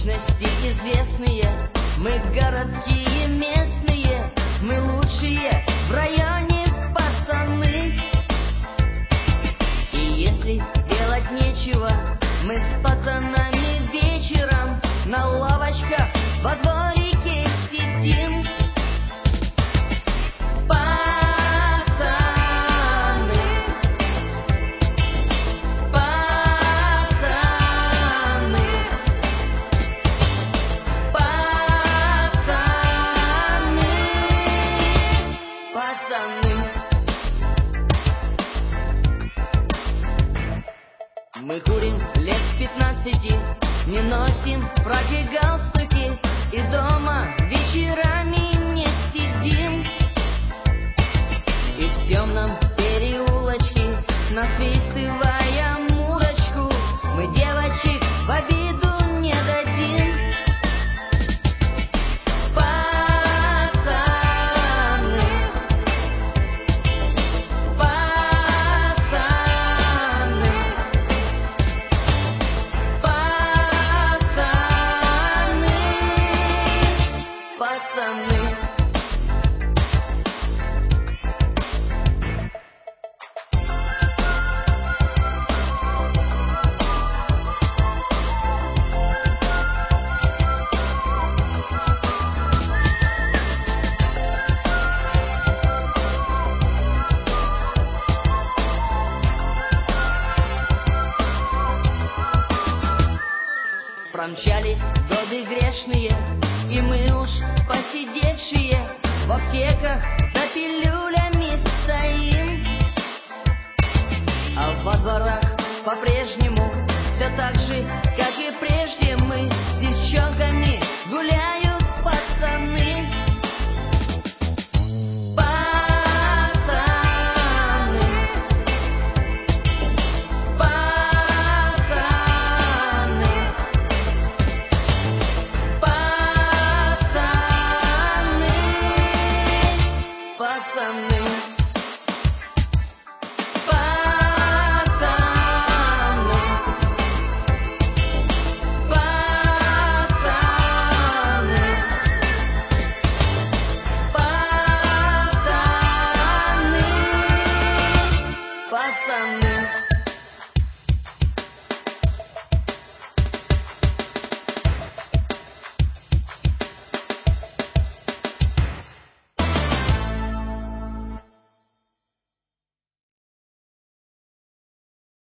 Личности известные, мы городские местные, мы лучшие в районе пацаны. И если делать нечего, мы с пацанами вечером на лавочках во дворике сидим. Мы курим лет с 15, не носим фраки, галстуки и дома вечерами не сидим. И в темном переулочке, насвистывая музычку, мы девочек в обиду не дадим. Промчались годы грешные, и мы уж посидевшие в аптеках за пилюлями стоим. А во дворах по-прежнему все так же, как